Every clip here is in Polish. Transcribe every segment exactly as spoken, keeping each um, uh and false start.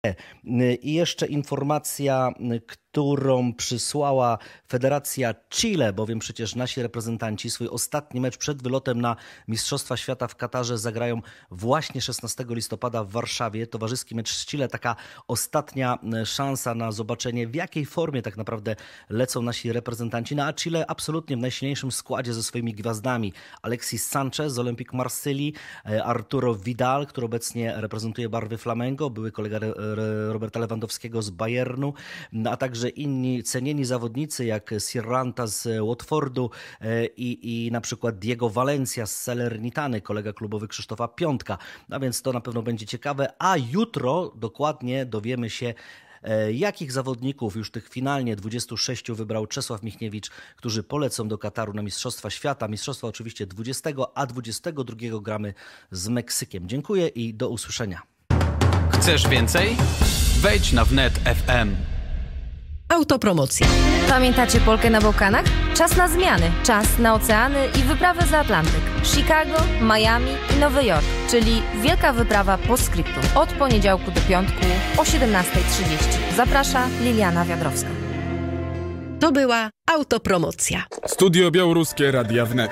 I jeszcze informacja, którą przysłała Federacja Chile, bowiem przecież nasi reprezentanci swój ostatni mecz przed wylotem na Mistrzostwa Świata w Katarze zagrają właśnie szesnastego listopada w Warszawie. Towarzyski mecz z Chile, taka ostatnia szansa na zobaczenie, w jakiej formie tak naprawdę lecą nasi reprezentanci. No a Chile absolutnie w najsilniejszym składzie ze swoimi gwiazdami. Alexis Sanchez z Olympique Marseille, Arturo Vidal, który obecnie reprezentuje barwy Flamengo, były kolega Roberta Lewandowskiego z Bayernu, a także inni cenieni zawodnicy jak Sirranta z Watfordu i, i na przykład Diego Valencia z Salernitany, kolega klubowy Krzysztofa Piątka. A więc to na pewno będzie ciekawe, a jutro dokładnie dowiemy się, jakich zawodników, już tych finalnie dwudziestu sześciu, wybrał Czesław Michniewicz, którzy polecą do Kataru na Mistrzostwa Świata. Mistrzostwa oczywiście dwudziestego, a dwudziestego drugiego gramy z Meksykiem. Dziękuję i do usłyszenia. Chcesz więcej? Wejdź na wnet kropka ef em. Autopromocja. Pamiętacie Polkę na Bałkanach? Czas na zmiany, czas na oceany i wyprawę za Atlantyk. Chicago, Miami i Nowy Jork, czyli wielka wyprawa postscriptum. Od poniedziałku do piątku o siedemnasta trzydzieści. Zaprasza Liliana Wiadrowska. To była autopromocja. Studio Białoruskie Radia Wnet.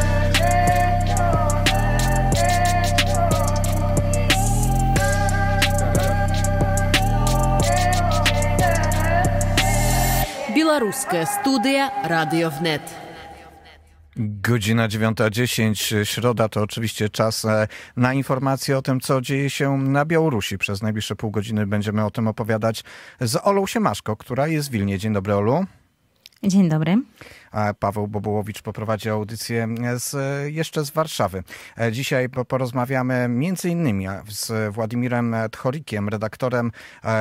Białoruskie Studia Radio Wnet. Godzina dziewiąta dziesięć, środa, to oczywiście czas na informacje o tym, co dzieje się na Białorusi. Przez najbliższe pół godziny będziemy o tym opowiadać z Olą Siemaszko, która jest w Wilnie. Dzień dobry, Olu. Dzień dobry. A Paweł Bobołowicz poprowadzi audycję z, jeszcze z Warszawy. Dzisiaj porozmawiamy między innymi z Władimirem Tchorikiem, redaktorem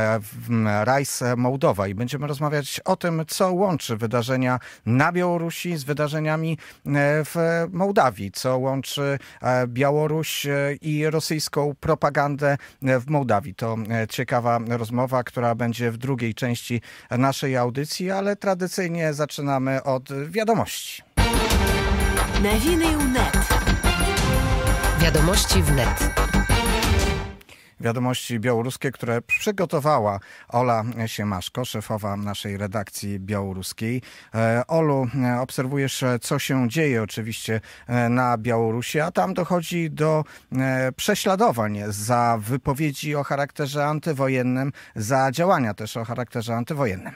Rise Mołdowa, i będziemy rozmawiać o tym, co łączy wydarzenia na Białorusi z wydarzeniami w Mołdawii, co łączy Białoruś i rosyjską propagandę w Mołdawii. To ciekawa rozmowa, która będzie w drugiej części naszej audycji, ale tradycyjnie zaczynamy od wiadomości. Nowiny wnet. Wiadomości wnet. Wiadomości białoruskie, które przygotowała Ola Siemaszko, szefowa naszej redakcji białoruskiej. Olu, obserwujesz, co się dzieje oczywiście na Białorusi, a tam dochodzi do prześladowań za wypowiedzi o charakterze antywojennym, za działania też o charakterze antywojennym.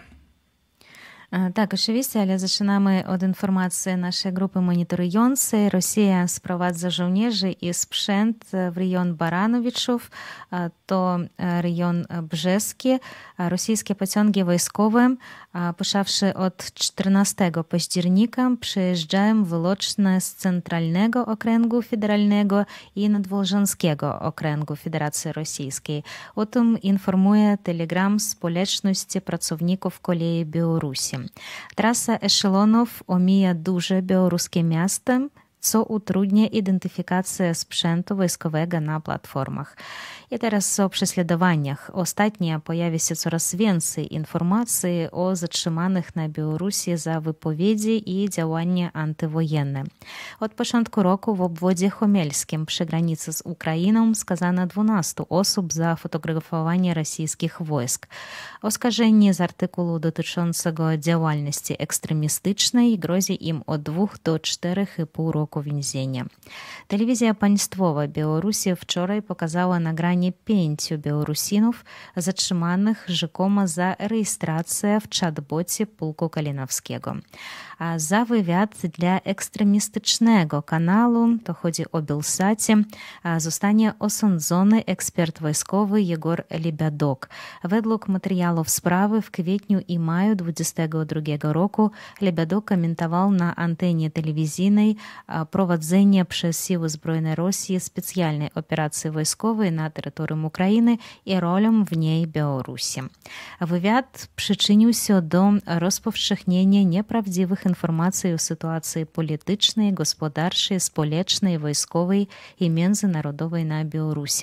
Tak, oczywiście, ale zaczynamy od informacji naszej grupy monitorującej. Rosja sprowadza żołnierzy i sprzęt w rejon Baranowiczów, to rejon brzeski. Rosyjskie pociągi wojskowe, począwszy od czternastego października, przyjeżdżają wyłącznie z Centralnego Okręgu Federalnego i Nadwolżańskiego Okręgu Federacji Rosyjskiej. O tym informuje telegram społeczności pracowników kolei Białorusi. Trasa eszelonów omija duże białoruskie miasta, co utrudnia identyfikację sprzętu wojskowego na platformach. I teraz o prześladowaniach. Ostatnio pojawi się coraz więcej informacji o zatrzymanych na Białorusi za wypowiedzi i działania antywojenne. Od początku roku w obwodzie homelskim przy granicy z Ukrainą skazano dwanaście osób za fotografowanie rosyjskich wojsk. Oskarżeni z artykułu dotyczącego działalności ekstremistycznej grozi im od dwóch do czterech i pół roku więzienia. Telewizja państwowa Białorusi wczoraj pokazała nagranie pięciu Białorusinów zatrzymanych rzekomo za rejestrację w chatbocie Pułku Kalinowskiego. A za wywiad dla ekstremistycznego kanału, to chodzi o Belsacie, zostanie osądzony ekspert wojskowy Jegor Lebiadok. Według materiałów sprawy w kwietniu i maju dwudziestego drugiego roku Lebiadok komentował na antenie telewizyjnej prowadzenie przez Siły Zbrojne Rosji specjalnej operacji wojskowej na terytorium Ukrainy i rolę w niej Białorusi. Wywiad przyczynił się do rozpowszechnienia nieprawdziwych informacji o sytuacji politycznej, gospodarczej, społecznej, wojskowej i międzynarodowej na Białorusi.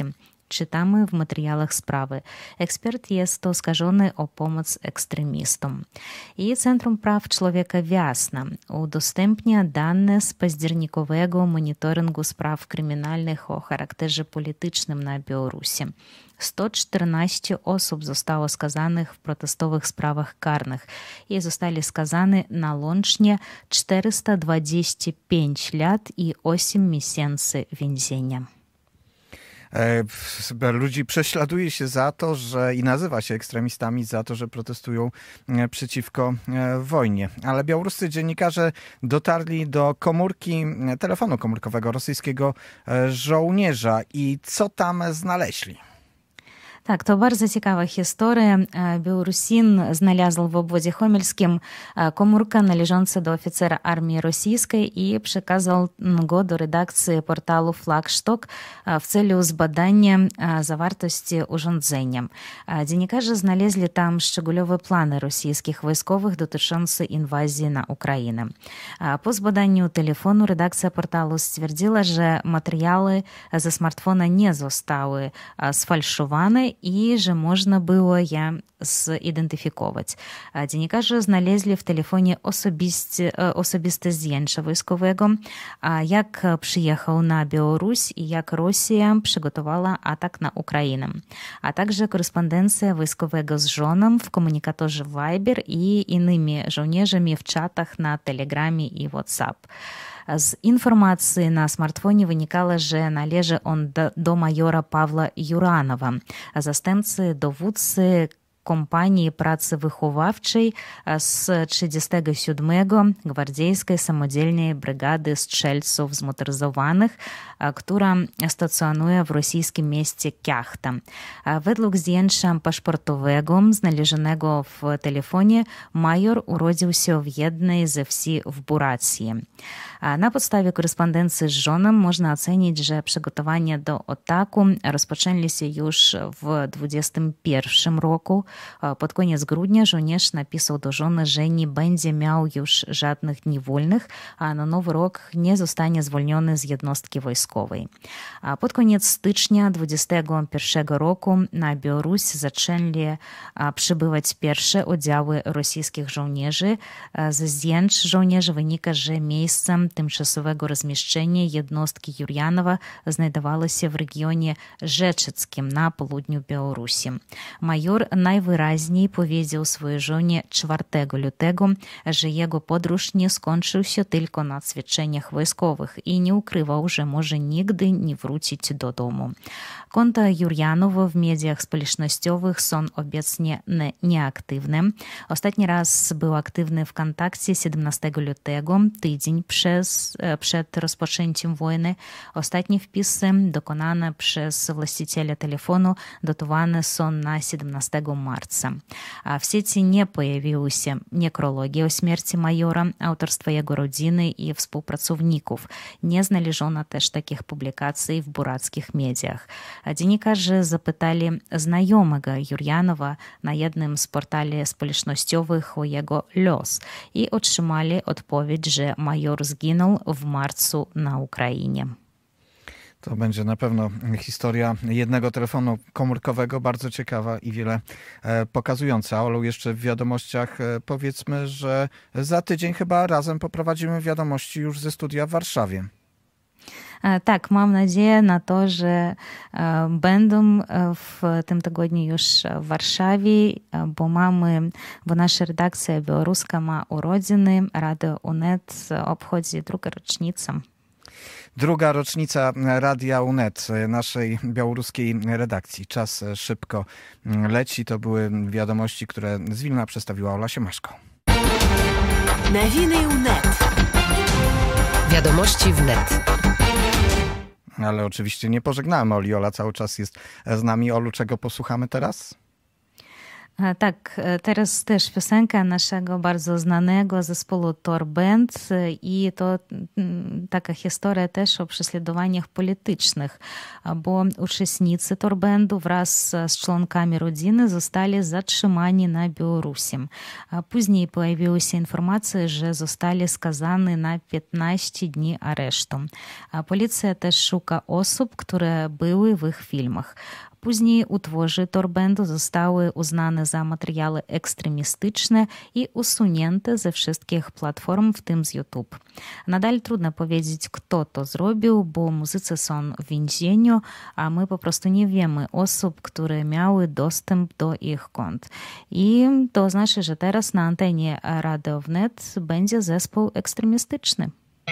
czytamy w materiałach sprawy. Ekspert jest oskarżony o pomoc ekstremistom. I Centrum Praw Człowieka Wiasna udostępnia dane z październikowego monitoringu spraw kryminalnych o charakterze politycznym na Białorusi. sto czternaście osób zostało skazanych w protestowych sprawach karnych i zostali skazani na łącznie czterysta dwadzieścia pięć lat i osiem miesięcy więzienia. Ludzi prześladuje się za to, że i nazywa się ekstremistami za to, że protestują przeciwko wojnie. Ale białoruscy dziennikarze dotarli do komórki, telefonu komórkowego rosyjskiego żołnierza i co tam znaleźli? Tak, to bardzo ciekawa historia. Białorusin znalazł w obwodzie homelskim komórkę należącą do oficera armii rosyjskiej i przekazał go do redakcji portalu Flagshtok w celu zbadania zawartości urządzenia. Dziennikarze znaleźli tam szczegółowe plany rosyjskich wojskowych dotyczące inwazji na Ukrainę. Po zbadaniu telefonu redakcja portalu stwierdziła, że materiały ze smartfona nie zostały sfałszowane i że można było je zidentyfikować. Dziennikarze znaleźli w telefonie osobiste, osobiste zdjęcia wojskowego, jak przyjechał na Białoruś i jak Rosja przygotowała atak na Ukrainę, a także korespondencja wojskowego z żoną w komunikatorze Viber i innymi żołnierzami w czatach na Telegramie i WhatsApp. Z informacji na smartfonie wynikało, że należy on do, do majora Pawła Juranowa, zastępcy dowódcy kompanii pracy wychowawczej z trzydziestego siódmego Gwardziejskiej Samodzielnej Brygady Strzelców Zmotoryzowanych, która stacjonuje w rosyjskim mieście Kiachta. Według zdjęcia paszportowego znalezionego w telefonie major urodził się w jednej ze wsi w Buracji. Na podstawie korespondencji z żoną można ocenić, że przygotowania do ataku rozpoczęli się już w dwudziestym pierwszym roku. Pod koniec grudnia żołnierz napisał do żony, że nie będzie miał już żadnych dni wolnych, a na nowy rok nie zostanie zwolniony z jednostki wojskowej. Pod koniec stycznia dwudziestego pierwszego roku na Białoruś zaczęli przybywać pierwsze oddziały rosyjskich żołnierzy. Ze zdjęć żołnierzy wynika, że miejscem tymczasowego rozmieszczenia jednostki Jurjanowa znajdowało się w regionie Rzeczyckim na południu Białorusi. Major najwyraźniej powiedział swojej żonie czwartego lutego, że jego podróż nie skończył się tylko na ćwiczeniach wojskowych i nie ukrywał, że może nigdy nie wrócić do domu. Konta Jurjanowa w mediach społecznościowych są obecnie ne- nieaktywne. Ostatni raz był aktywny w kontakcie siedemnastego lutego, tydzień przez, przed rozpoczęciem wojny. Ostatnie wpisy dokonane przez właściciela telefonu datowane są na siedemnastego marca. W sieci nie pojawiły się nekrologi o śmierci majora, autorstwa jego rodziny i współpracowników. Nie znaleziono też takich publikacji w burackich mediach. Dziennikarze zapytali znajomego Jurjanowa na jednym z portali społecznościowych o jego los i otrzymali odpowiedź, że major zginął w marcu na Ukrainie. To będzie na pewno historia jednego telefonu komórkowego, bardzo ciekawa i wiele pokazująca. Olu, jeszcze w wiadomościach powiedzmy, że za tydzień chyba razem poprowadzimy wiadomości już ze studia w Warszawie. Tak, mam nadzieję na to, że będą w tym tygodniu już w Warszawie, bo mamy, bo nasza redakcja białoruska ma urodziny. Radio Unet obchodzi drugą rocznicę. Druga rocznica Radia Unet, naszej białoruskiej redakcji. Czas szybko leci. To były wiadomości, które z Wilna przedstawiła Ola Siemaszko. Nowiny Unet. Wiadomości wnet. Ale oczywiście nie pożegnałem Oli. Ola cały czas jest z nami. Olu, czego posłuchamy teraz? Tak, teraz też piosenka naszego bardzo znanego zespołu Tor Band i to taka historia też o prześladowaniach politycznych, bo uczestnicy Tor Bandu wraz z członkami rodziny zostali zatrzymani na Białorusi. Później pojawiły się informacje, że zostali skazani na piętnaście dni aresztu. Policja też szuka osób, które były w ich filmach. Później utwory Tor Bandu zostały uznane za materiały ekstremistyczne i usunięte ze wszystkich platform, w tym z YouTube. Nadal trudno powiedzieć, kto to zrobił, bo muzycy są w więzieniu, a my po prostu nie wiemy osób, które miały dostęp do ich kont. I to znaczy, że teraz na antenie Radio Wnet będzie zespół ekstremistyczny.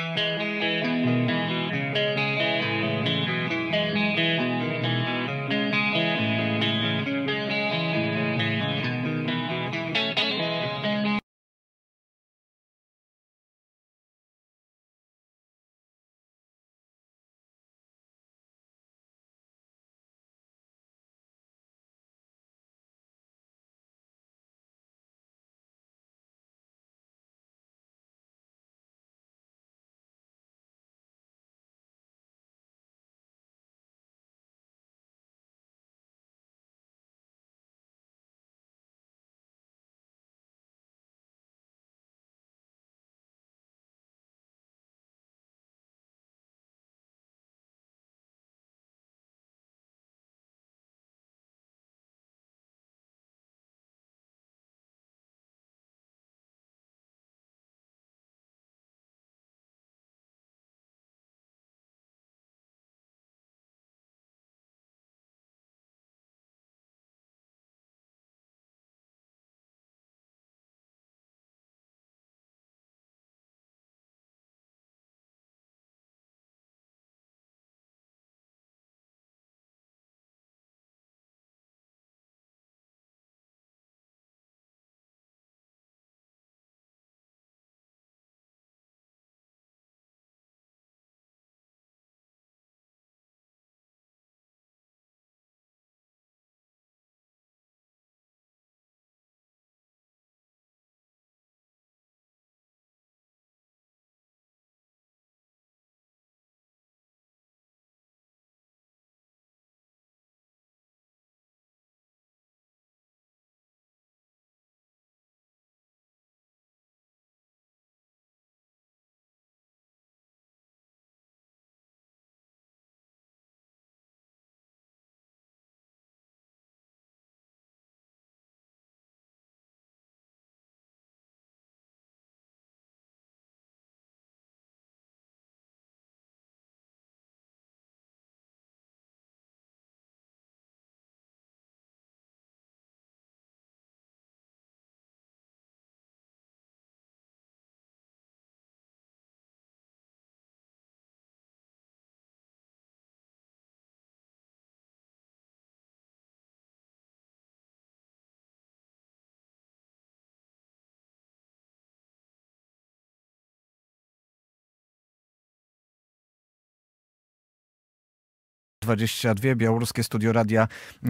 dwadzieścia dwa, Białoruskie Studio Radia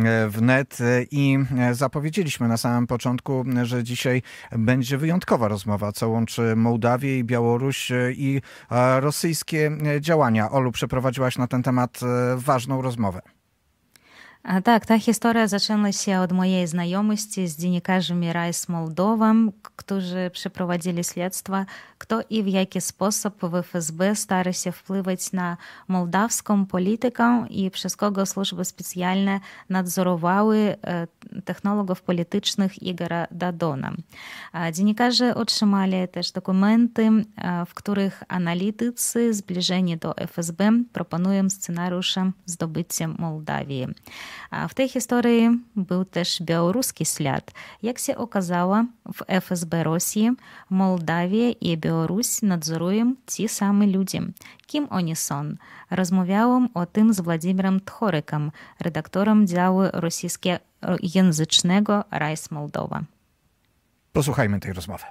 Wnet i zapowiedzieliśmy na samym początku, że dzisiaj będzie wyjątkowa rozmowa, co łączy Mołdawię i Białoruś i rosyjskie działania. Olu, przeprowadziłaś na ten temat ważną rozmowę. Tak, ta historia zaczęła się od mojej znajomości z dziennikarzami Rise Moldova, którzy przeprowadzili śledztwo, kto i w jaki sposób w F S B stara się wpływać na mołdawską politykę i przez kogo służby specjalne nadzorowały technologów politycznych Igora Dodona. Dziennikarze otrzymali też dokumenty, w których analitycy zbliżeni do F S B proponują scenariusze zdobycia Mołdawii. A w tej historii był też białoruski ślad. Jak się okazało, w F S B Rosji, Mołdawię i Białoruś nadzorują ci sami ludzie. Kim oni są? Rozmawiałam o tym z Władimirem Tchorykiem, redaktorem działu rosyjskojęzycznego Rise Moldova. Posłuchajmy tej rozmowy.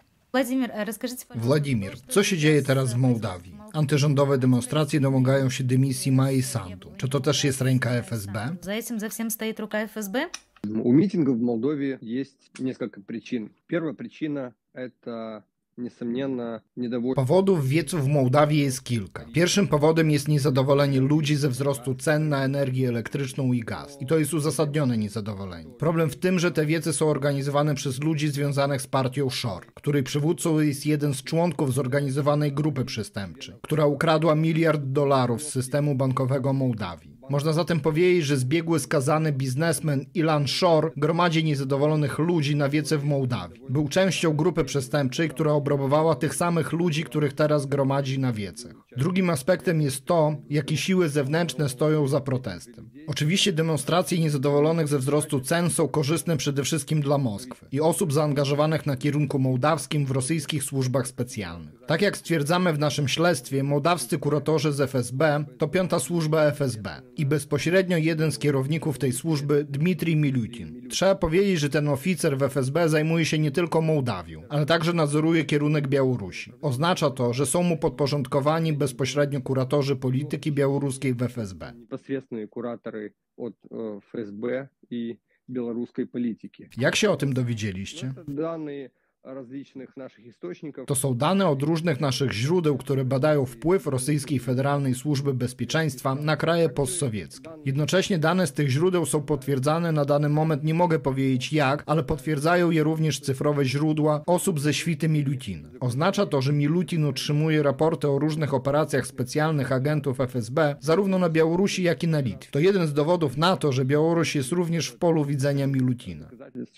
Władimir, co się dzieje teraz w Mołdawii? Antyrządowe demonstracje domagają się dymisji Mai Sandu. Czy to też jest ręka F S B? Za tym za всем стоит рука F S B? У митингов в Молдове есть несколько причин. Первая причина – это Powodów wieców w Mołdawii jest kilka. Pierwszym powodem jest niezadowolenie ludzi ze wzrostu cen na energię elektryczną i gaz. I to jest uzasadnione niezadowolenie. Problem w tym, że te wiece są organizowane przez ludzi związanych z partią Shor, której przywódcą jest jeden z członków zorganizowanej grupy przestępczej, która ukradła miliard dolarów z systemu bankowego Mołdawii. Można zatem powiedzieć, że zbiegły skazany biznesmen Ilan Shor gromadzi niezadowolonych ludzi na wiece w Mołdawii. Był częścią grupy przestępczej, która obrabowała tych samych ludzi, których teraz gromadzi na wiecach. Drugim aspektem jest to, jakie siły zewnętrzne stoją za protestem. Oczywiście demonstracje niezadowolonych ze wzrostu cen są korzystne przede wszystkim dla Moskwy i osób zaangażowanych na kierunku mołdawskim w rosyjskich służbach specjalnych. Tak jak stwierdzamy w naszym śledztwie, mołdawscy kuratorzy z F S B to piąta służba F S B i bezpośrednio jeden z kierowników tej służby, Dmitrij Milutin. Trzeba powiedzieć, że ten oficer w F S B zajmuje się nie tylko Mołdawią, ale także nadzoruje kierunek Białorusi. Oznacza to, że są mu podporządkowani bezpośrednio kuratorzy polityki białoruskiej w F S B. Bezpośrednie kuratory od F S B i białoruskiej polityki. Jak się o tym dowiedzieliście? Dane To są dane od różnych naszych źródeł, które badają wpływ Rosyjskiej Federalnej Służby Bezpieczeństwa na kraje postsowieckie. Jednocześnie dane z tych źródeł są potwierdzane, na dany moment nie mogę powiedzieć jak, ale potwierdzają je również cyfrowe źródła osób ze świty Milutina. Oznacza to, że Milutin otrzymuje raporty o różnych operacjach specjalnych agentów F S B, zarówno na Białorusi, jak i na Litwie. To jeden z dowodów na to, że Białoruś jest również w polu widzenia Milutina.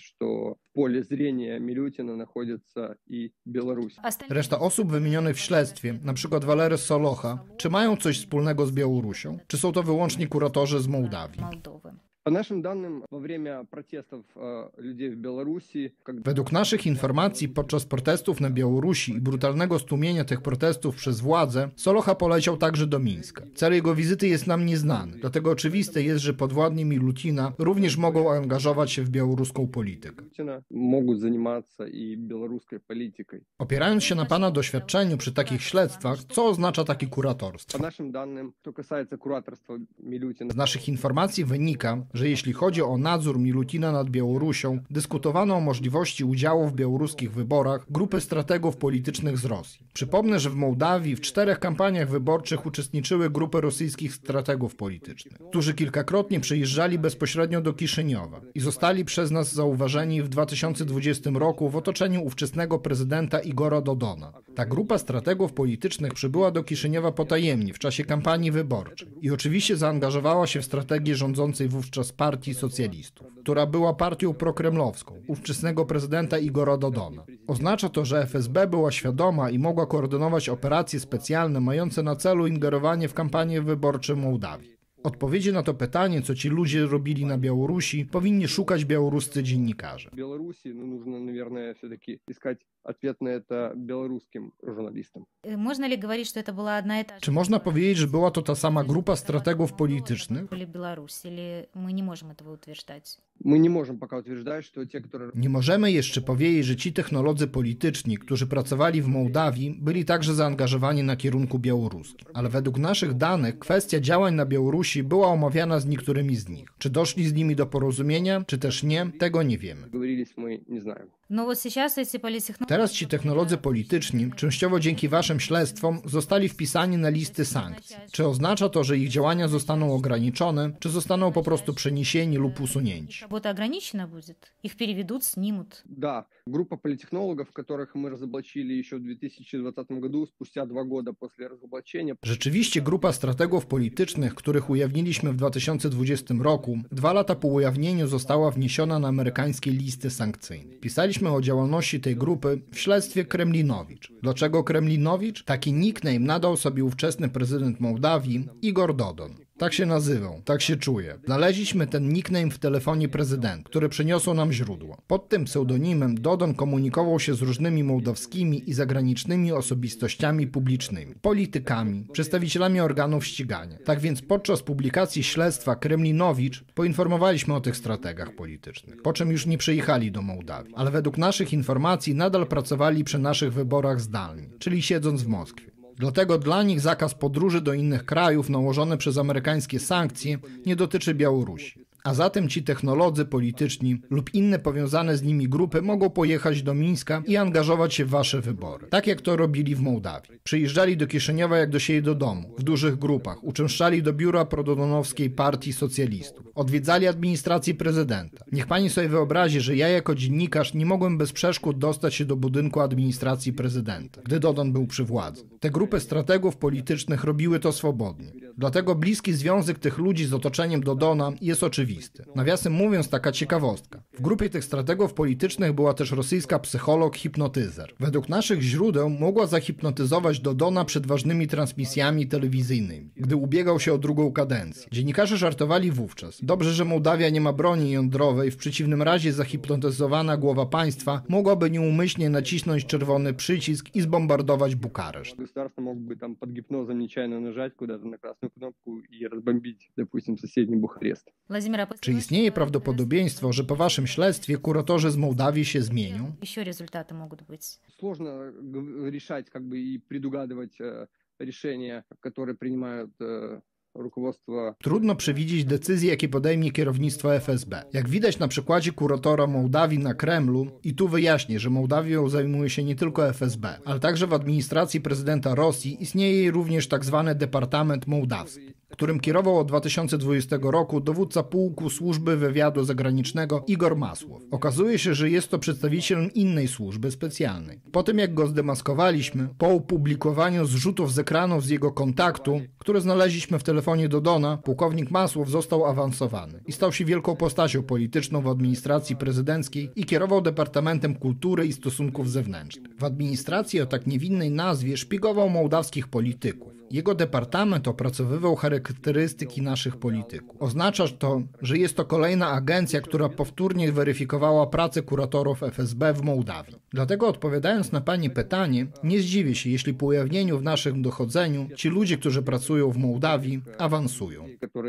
W polu zrenia Milutina находится i Białoruś. Reszta osób wymienionych w śledztwie, na przykład Walery Solocha, czy mają coś wspólnego z Białorusią? Czy są to wyłącznie kuratorzy z Mołdawii? Po naszym danym, во время protestów ludzi w Białorusi... Według naszych informacji, podczas protestów na Białorusi i brutalnego stłumienia tych protestów przez władze, Solocha poleciał także do Mińska. Cel jego wizyty jest nam nieznany, dlatego oczywiste jest, że podwładni Milutina również mogą angażować się w białoruską politykę. Mogą zajmować się i białoruską polityką. Opierając się na pana doświadczeniu przy takich śledztwach, co oznacza takie kuratorstwo? Po naszym danym, to касается kuratorstwa Milutina. Z naszych informacji wynika, że jeśli chodzi o nadzór Milutina nad Białorusią, dyskutowano o możliwości udziału w białoruskich wyborach grupy strategów politycznych z Rosji. Przypomnę, że w Mołdawii w czterech kampaniach wyborczych uczestniczyły grupy rosyjskich strategów politycznych, którzy kilkakrotnie przyjeżdżali bezpośrednio do Kiszyniowa i zostali przez nas zauważeni w dwa tysiące dwudziestym roku w otoczeniu ówczesnego prezydenta Igora Dodona. Ta grupa strategów politycznych przybyła do Kiszyniowa potajemnie w czasie kampanii wyborczej i oczywiście zaangażowała się w strategię rządzącej wówczas Partii Socjalistów, która była partią prokremlowską, ówczesnego prezydenta Igora Dodona. Oznacza to, że F S B była świadoma i mogła koordynować operacje specjalne mające na celu ingerowanie w kampanię wyborczą Mołdawii. Odpowiedzi na to pytanie, co ci ludzie robili na Białorusi, powinni szukać białoruscy dziennikarze. W Białorusi no, нужно, наверное, все-таки искать ответ на это белорусским журналистам. Można ли говорить, что это была одна и та же? Czy można powiedzieć, że była to ta sama grupa strategów politycznych? Или Беларусь, или мы не можем этого утверждать? Мы не можем пока утверждать, что те, которые... Nie możemy jeszcze powiedzieć, że ci technolodzy polityczni, którzy pracowali w Mołdawii, byli także zaangażowani na kierunku białoruskim. Ale według naszych danych kwestia działań na Białorusi była omawiana z niektórymi z nich. Czy doszli z nimi do porozumienia, czy też nie, tego nie wiemy. Teraz ci technolodzy polityczni, częściowo dzięki waszym śledztwom, zostali wpisani na listy sankcji. Czy oznacza to, że ich działania zostaną ograniczone, czy zostaną po prostu przeniesieni lub usunięci? Ich переведут, снимут. Да, группа политтехнологов, которых мы разоблачили еще в две тысячи двадцатом году, спустя два года после разоблачения. Rzeczywiście grupa strategów politycznych, których ujawniliśmy w dwa tysiące dwudziestym roku, dwa lata po ujawnieniu została wniesiona na amerykańskie listy sankcyjne. Pisaliśmy o działalności tej grupy w śledztwie Kremlinowicz. Dlaczego Kremlinowicz? Taki nickname nadał sobie ówczesny prezydent Mołdawii Igor Dodon. Tak się nazywał, tak się czuje. Znaleźliśmy ten nickname w telefonie prezydenta, który przyniosło nam źródło. Pod tym pseudonimem Dodon komunikował się z różnymi mołdawskimi i zagranicznymi osobistościami publicznymi, politykami, przedstawicielami organów ścigania. Tak więc podczas publikacji śledztwa Kremlinowicz poinformowaliśmy o tych strategach politycznych, po czym już nie przyjechali do Mołdawii. Ale według naszych informacji nadal pracowali przy naszych wyborach zdalnie, czyli siedząc w Moskwie. Dlatego dla nich zakaz podróży do innych krajów nałożony przez amerykańskie sankcje nie dotyczy Białorusi. A zatem ci technolodzy polityczni lub inne powiązane z nimi grupy mogą pojechać do Mińska i angażować się w wasze wybory. Tak jak to robili w Mołdawii. Przyjeżdżali do Kiszyniowa jak do siebie do domu, w dużych grupach, uczęszczali do biura prodonowskiej partii socjalistów, odwiedzali administrację prezydenta. Niech pani sobie wyobrazi, że ja jako dziennikarz nie mogłem bez przeszkód dostać się do budynku administracji prezydenta, gdy Dodon był przy władzy. Te grupy strategów politycznych robiły to swobodnie. Dlatego bliski związek tych ludzi z otoczeniem Dodona jest oczywisty. Nawiasem mówiąc, taka ciekawostka. W grupie tych strategów politycznych była też rosyjska psycholog-hipnotyzer. Według naszych źródeł mogła zahipnotyzować Dodona przed ważnymi transmisjami telewizyjnymi, gdy ubiegał się o drugą kadencję. Dziennikarze żartowali wówczas. Dobrze, że Mołdawia nie ma broni jądrowej, w przeciwnym razie zahipnotyzowana głowa państwa mogłaby nieumyślnie nacisnąć czerwony przycisk i zbombardować Bukareszt. Государство мог бы там под гипнозом нечаянно нажать куда-то на красную кнопку и разбомбить, допустим, соседний Бухарест. Czy istnieje prawdopodobieństwo, że po waszym śledztwie kuratorzy z Mołdawii się zmienią? Еще результаты могут быть. Сложно решать, как бы и предугадывать решения, которые принимают rukovodstwo. Trudno przewidzieć decyzje, jakie podejmie kierownictwo F S B. Jak widać na przykładzie kuratora Mołdawii na Kremlu, i tu wyjaśnię, że Mołdawią zajmuje się nie tylko F S B, ale także w administracji prezydenta Rosji istnieje również tzw. Departament Mołdawski, którym kierował od dwa tysiące dwudziestego roku dowódca pułku służby wywiadu zagranicznego Igor Masłow. Okazuje się, że jest to przedstawiciel innej służby specjalnej. Po tym jak go zdemaskowaliśmy, po opublikowaniu zrzutów z ekranów z jego kontaktu, które znaleźliśmy w telefonie Dodona, pułkownik Masłow został awansowany i stał się wielką postacią polityczną w administracji prezydenckiej i kierował Departamentem Kultury i Stosunków Zewnętrznych. W administracji o tak niewinnej nazwie szpiegował mołdawskich polityków. Jego departament opracowywał charakterystyki naszych polityków. Oznacza to, że jest to kolejna agencja, która powtórnie weryfikowała pracę kuratorów F S B w Mołdawii. Dlatego odpowiadając na pani pytanie, nie zdziwię się, jeśli po ujawnieniu w naszym dochodzeniu ci ludzie, którzy pracują w Mołdawii, awansują.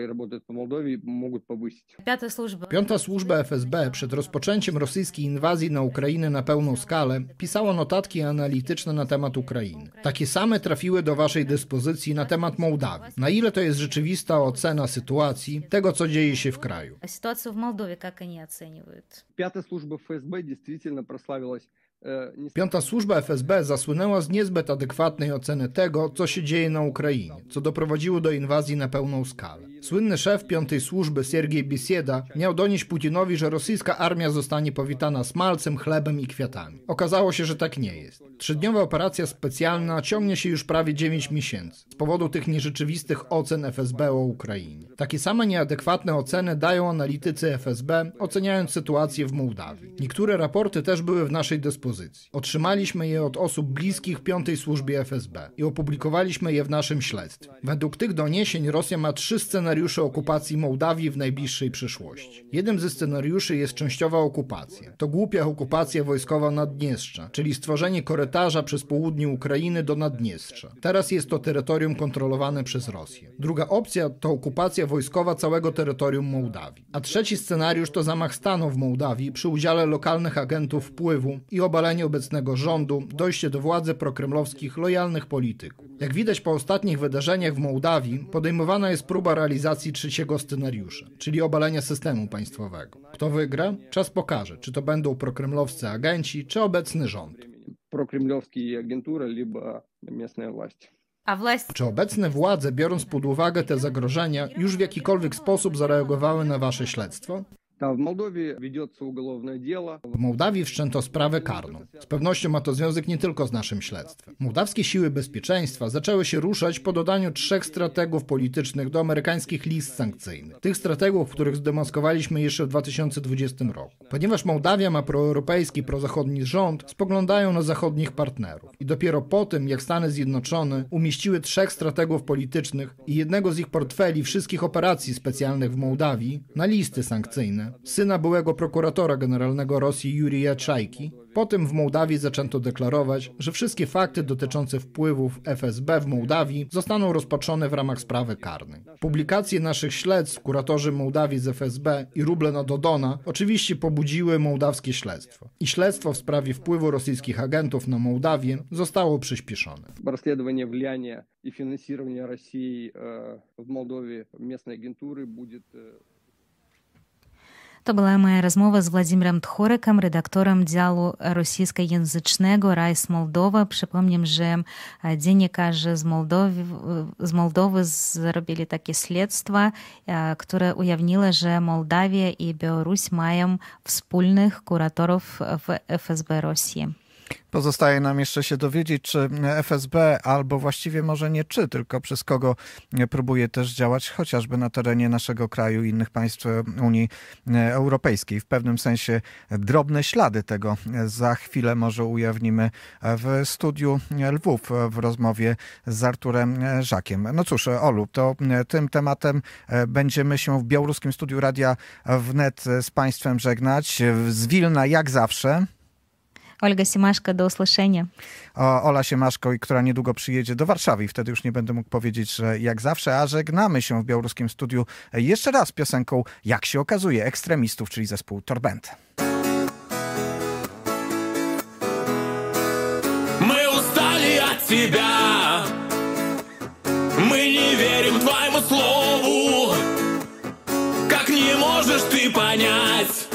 Piąta służba F S B przed rozpoczęciem rosyjskiej inwazji na Ukrainę na pełną skalę pisała notatki analityczne na temat Ukrainy. Takie same trafiły do waszej dyspozycji na temat Mołdawii. Na ile to jest rzeczywista ocena sytuacji, tego co dzieje się w kraju? Sytuację w Mołdawii, jak oni oceniają? Piąta służba F S B rzeczywiście прославилась. Piąta służba F S B zasłynęła z niezbyt adekwatnej oceny tego, co się dzieje na Ukrainie, co doprowadziło do inwazji na pełną skalę. Słynny szef piątej służby Siergiej Biesieda miał donieść Putinowi, że rosyjska armia zostanie powitana smalcem, chlebem i kwiatami. Okazało się, że tak nie jest. Trzydniowa operacja specjalna ciągnie się już prawie dziewięć miesięcy z powodu tych nierzeczywistych ocen F S B o Ukrainie. Takie same nieadekwatne oceny dają analitycy F S B, oceniając sytuację w Mołdawii. Niektóre raporty też były w naszej dyspozycji. Otrzymaliśmy je od osób bliskich piątej służbie F S B i opublikowaliśmy je w naszym śledztwie. Według tych doniesień Rosja ma trzy scenariusze okupacji Mołdawii w najbliższej przyszłości. Jednym ze scenariuszy jest częściowa okupacja. To głupia okupacja wojskowa Naddniestrza, czyli stworzenie korytarza przez południe Ukrainy do Naddniestrza. Teraz jest to terytorium kontrolowane przez Rosję. Druga opcja to okupacja wojskowa całego terytorium Mołdawii. A trzeci scenariusz to zamach stanu w Mołdawii przy udziale lokalnych agentów wpływu i obalenie obecnego rządu, dojście do władzy prokremlowskich lojalnych polityków. Jak widać po ostatnich wydarzeniach w Mołdawii, podejmowana jest próba realizacji trzeciego scenariusza, czyli obalenia systemu państwowego. Kto wygra? Czas pokaże, czy to będą prokremlowscy agenci, czy obecny rząd. Prokremlowskie agentury, albo miejscowa władz. A władz... Czy obecne władze, biorąc pod uwagę te zagrożenia, już w jakikolwiek sposób zareagowały na wasze śledztwo? W Mołdawii ведется уголовное дело. W Mołdawii wszczęto sprawę karną. Z pewnością ma to związek nie tylko z naszym śledztwem. Mołdawskie siły bezpieczeństwa zaczęły się ruszać po dodaniu trzech strategów politycznych do amerykańskich list sankcyjnych. Tych strategów, których zdemaskowaliśmy jeszcze w dwa tysiące dwudziestym roku. Ponieważ Mołdawia ma proeuropejski, prozachodni rząd, spoglądają na zachodnich partnerów. I dopiero po tym, jak Stany Zjednoczone umieściły trzech strategów politycznych i jednego z ich portfeli wszystkich operacji specjalnych w Mołdawii na listy sankcyjne, syna byłego prokuratora generalnego Rosji Jurija Czajki, potem w Mołdawii zaczęto deklarować, że wszystkie fakty dotyczące wpływów F S B w Mołdawii zostaną rozpatrzone w ramach sprawy karnej. Publikacje naszych śledztw kuratorzy Mołdawii z F S B i ruble na Dodona oczywiście pobudziły mołdawskie śledztwo. I śledztwo w sprawie wpływu rosyjskich agentów na Mołdawię zostało przyspieszone. Rozsledowanie wpływu i finansowanie Rosji w Mołdawii miejscowej agentury będzie... To była moja rozmowa z Władimierem Tchorykiem, redaktorem działu rosyjskojęzycznego Rajs Moldowa. Przypomnę, że dziennikarze z Moldowy, z Moldowy zrobili takie śledztwa, które ujawniły, że Mołdawia i Białoruś mają wspólnych kuratorów w F S B Rosji. Pozostaje nam jeszcze się dowiedzieć, czy F S B, albo właściwie może nie czy, tylko przez kogo próbuje też działać, chociażby na terenie naszego kraju i innych państw Unii Europejskiej. W pewnym sensie drobne ślady tego za chwilę może ujawnimy w studiu Lwów w rozmowie z Arturem Żakiem. No cóż, Olu, to tym tematem będziemy się w białoruskim studiu Radia Wnet z państwem żegnać. Z Wilna jak zawsze Olga Siemaszko, do usłyszenia. O, Ola Siemaszko, która niedługo przyjedzie do Warszawy i wtedy już nie będę mógł powiedzieć, że jak zawsze, a żegnamy się w białoruskim studiu jeszcze raz piosenką, jak się okazuje, Ekstremistów, czyli zespół Torbent. My ustali od тебя, my nie верим твоему слову, как не можешь ты понять.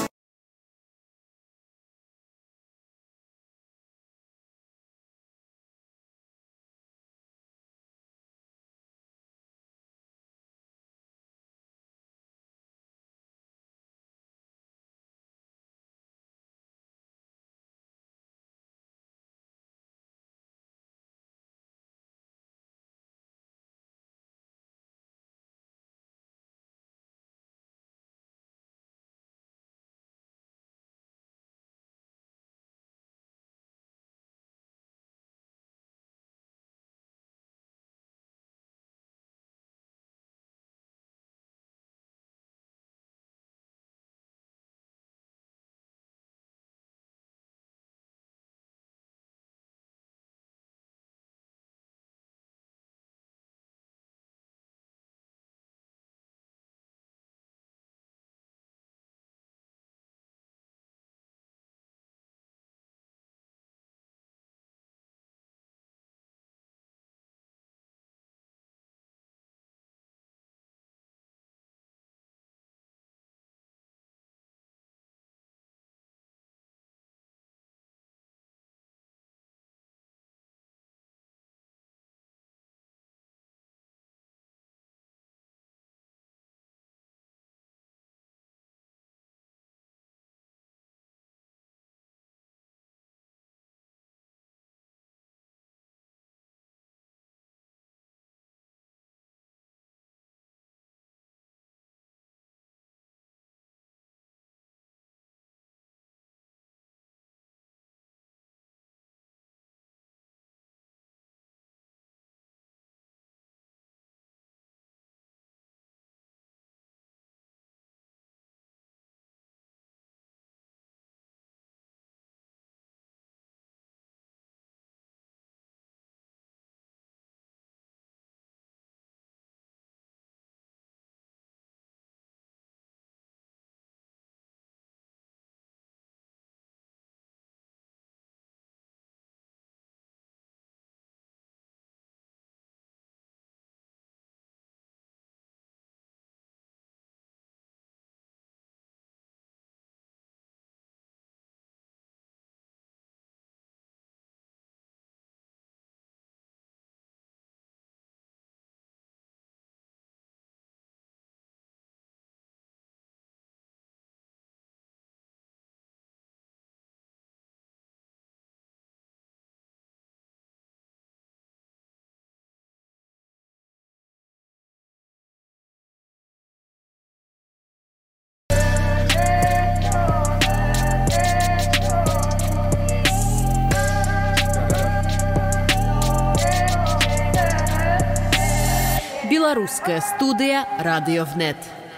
Белорусская студия «Радио Внет».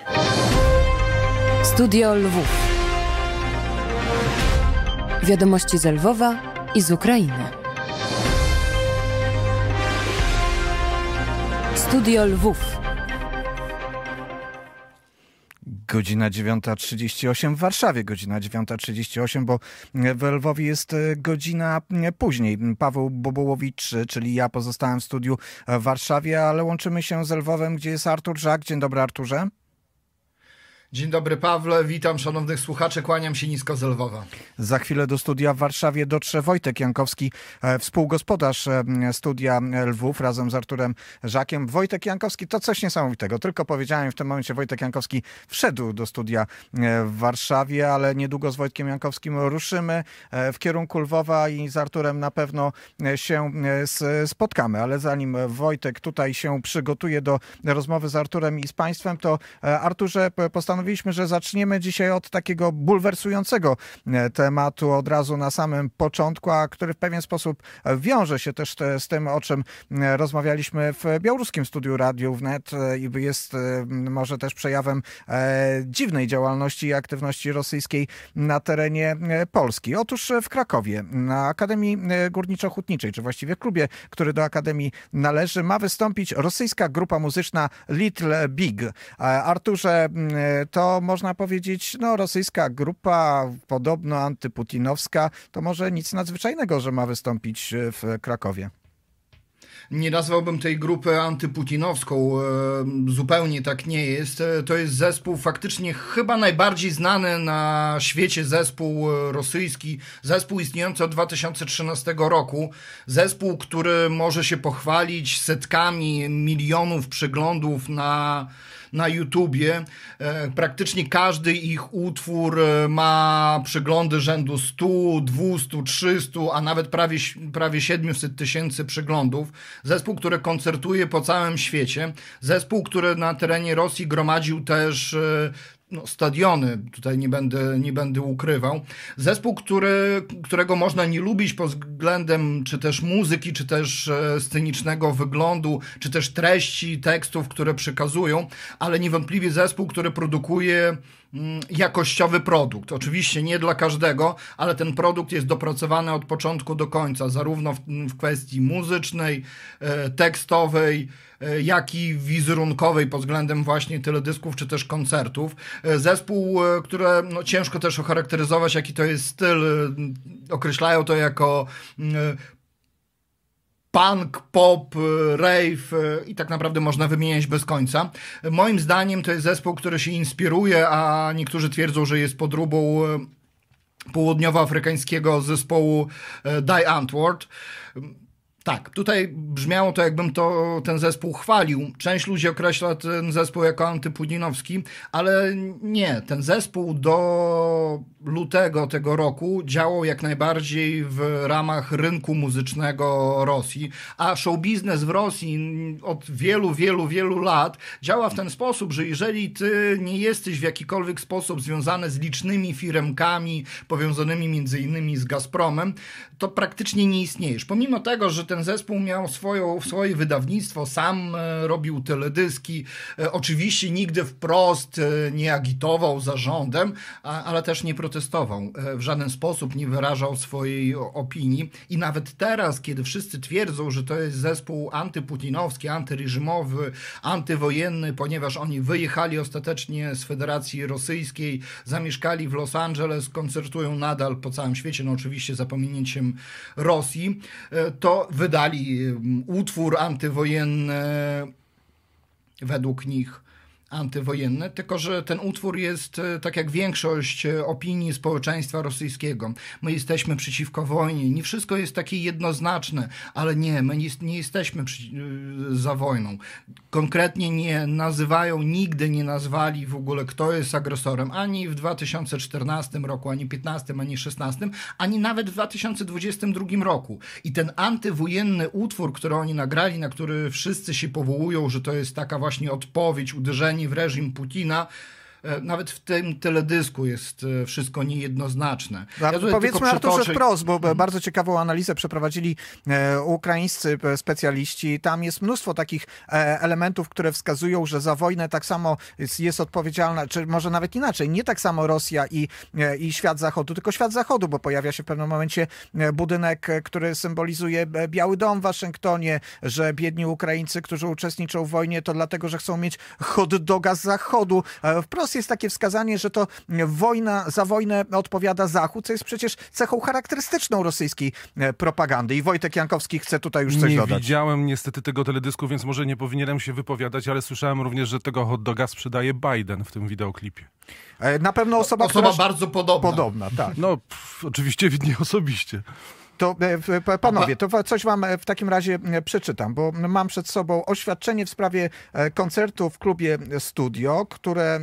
Studio Lwów. Wiadomości z Lwowa i z Ukrainy. Studio Lwów. Godzina dziewiąta trzydzieści osiem w Warszawie, godzina dziewiąta trzydzieści osiem, bo w Lwowie jest godzina później. Paweł Bobołowicz, czyli ja, pozostałem w studiu w Warszawie, ale łączymy się z Lwowem, gdzie jest Artur Żak. Dzień dobry, Arturze. Dzień dobry, Pawle, witam szanownych słuchaczy, kłaniam się nisko z Lwowa. Za chwilę do studia w Warszawie dotrze Wojtek Jankowski, współgospodarz studia Lwów razem z Arturem Żakiem. Wojtek Jankowski to coś niesamowitego. Tylko powiedziałem w tym momencie, Wojtek Jankowski wszedł do studia w Warszawie, ale niedługo z Wojtkiem Jankowskim ruszymy w kierunku Lwowa i z Arturem na pewno się spotkamy. Ale zanim Wojtek tutaj się przygotuje do rozmowy z Arturem i z Państwem, to Arturze, postanowiliśmy, że zaczniemy dzisiaj od takiego bulwersującego tematu od razu na samym początku, a który w pewien sposób wiąże się też z tym, o czym rozmawialiśmy w białoruskim studiu Radiu Wnet i jest może też przejawem dziwnej działalności i aktywności rosyjskiej na terenie Polski. Otóż w Krakowie na Akademii Górniczo-Hutniczej, czy właściwie klubie, który do Akademii należy, ma wystąpić rosyjska grupa muzyczna Little Big. Arturze, to można powiedzieć, no rosyjska grupa, podobno antyputinowska, to może nic nadzwyczajnego, że ma wystąpić w Krakowie. Nie nazwałbym tej grupy antyputinowską, zupełnie tak nie jest. To jest zespół faktycznie chyba najbardziej znany na świecie zespół rosyjski, zespół istniejący od dwa tysiące trzynastego roku, zespół, który może się pochwalić setkami milionów przeglądów na na YouTubie. Praktycznie każdy ich utwór ma przeglądy rzędu stu, dwustu, trzystu, a nawet prawie, prawie siedmiuset tysięcy przeglądów. Zespół, który koncertuje po całym świecie. Zespół, który na terenie Rosji gromadził też no, stadiony, tutaj nie będę, nie będę ukrywał. Zespół, który, którego można nie lubić pod względem czy też muzyki, czy też e, scenicznego wyglądu, czy też treści tekstów, które przekazują, ale niewątpliwie zespół, który produkuje mm, jakościowy produkt. Oczywiście nie dla każdego, ale ten produkt jest dopracowany od początku do końca, zarówno w, w kwestii muzycznej, e, tekstowej, jak i wizerunkowej pod względem właśnie teledysków czy też koncertów. Zespół, które no, ciężko też ocharakteryzować, jaki to jest styl. Określają to jako punk, pop, rave i tak naprawdę można wymieniać bez końca. Moim zdaniem to jest zespół, który się inspiruje, a niektórzy twierdzą, że jest podróbą południowoafrykańskiego zespołu Die Antwoord. Tak, tutaj brzmiało to, jakbym to, ten zespół chwalił. Część ludzi określa ten zespół jako antyputinowski, ale nie. Ten zespół do lutego tego roku działał jak najbardziej w ramach rynku muzycznego Rosji, a show biznes w Rosji od wielu, wielu, wielu lat działa w ten sposób, że jeżeli ty nie jesteś w jakikolwiek sposób związany z licznymi firmkami powiązanymi między innymi z Gazpromem, to praktycznie nie istniejesz. Pomimo tego, że ten zespół miał swoją, swoje wydawnictwo, sam e, robił teledyski, e, oczywiście nigdy wprost e, nie agitował za rządem, a, ale też nie protestował. E, w żaden sposób nie wyrażał swojej opinii i nawet teraz, kiedy wszyscy twierdzą, że to jest zespół antyputinowski, antyreżimowy, antywojenny, ponieważ oni wyjechali ostatecznie z Federacji Rosyjskiej, zamieszkali w Los Angeles, koncertują nadal po całym świecie, no oczywiście za pominięciem Rosji, e, to wydali utwór antywojenny, według nich antywojenny, tylko że ten utwór jest, tak jak większość opinii społeczeństwa rosyjskiego. My jesteśmy przeciwko wojnie. Nie wszystko jest takie jednoznaczne, ale nie, my nie, nie jesteśmy przy, za wojną. Konkretnie nie nazywają, nigdy nie nazwali w ogóle, kto jest agresorem, ani w dwa tysiące czternastym roku, ani piętnastym, ani szesnastym, ani nawet w dwa tysiące dwudziestym drugim roku. I ten antywojenny utwór, który oni nagrali, na który wszyscy się powołują, że to jest taka właśnie odpowiedź, uderzenie w reżim Putina, nawet w tym teledysku jest wszystko niejednoznaczne. Ja powiedzmy Arturze wprost, bo hmm. bardzo ciekawą analizę przeprowadzili e, ukraińscy specjaliści. Tam jest mnóstwo takich e, elementów, które wskazują, że za wojnę tak samo jest, jest odpowiedzialna, czy może nawet inaczej, nie tak samo Rosja i, e, i świat Zachodu, tylko świat Zachodu, bo pojawia się w pewnym momencie budynek, który symbolizuje Biały Dom w Waszyngtonie, że biedni Ukraińcy, którzy uczestniczą w wojnie, to dlatego, że chcą mieć hot doga z Zachodu. E, wprost wprost jest takie wskazanie, że to wojna, za wojnę odpowiada Zachód, co jest przecież cechą charakterystyczną rosyjskiej propagandy. I Wojtek Jankowski chce tutaj już coś nie dodać. Nie widziałem niestety tego teledysku, więc może nie powinienem się wypowiadać, ale słyszałem również, że tego hot doga sprzedaje Biden w tym wideoklipie. Na pewno osoba, osoba która... bardzo podobna. Podobna, tak. No, pff, oczywiście nie osobiście. To panowie, to coś wam w takim razie przeczytam, bo mam przed sobą oświadczenie w sprawie koncertu w klubie Studio, które